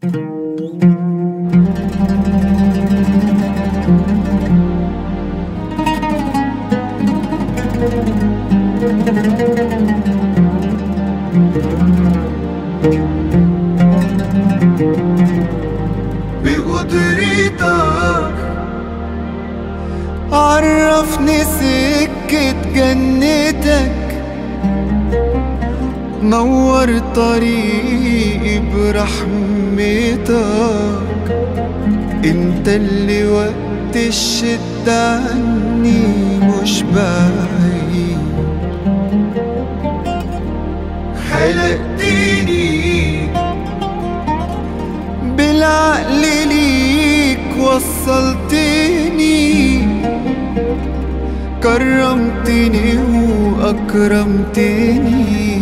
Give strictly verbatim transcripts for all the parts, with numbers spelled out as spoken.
بقدرتك عرفني سكة جنتك، نور طريقي برحمتك. انت اللي وقت الشدة عني مش بعيد، خلقتني بالعقل ليك وصلتني، كرمتني وأكرمتني.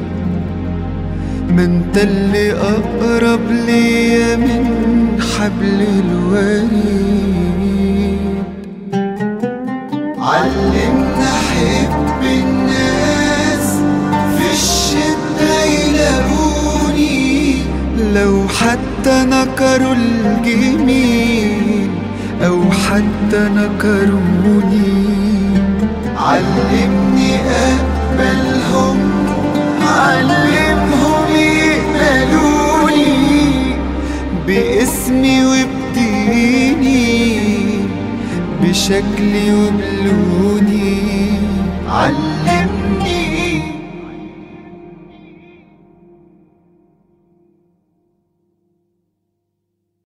ما انت اللي أقرب ليا من حبل الوريد. علمنا أحب الناس في الشدة يلاقوني، لو حتى نكروا الجميل أو حتى نكروني. علمني أقبلهم، علمهم يقبلوني باسمي وبديني، بشكلي وبلوني.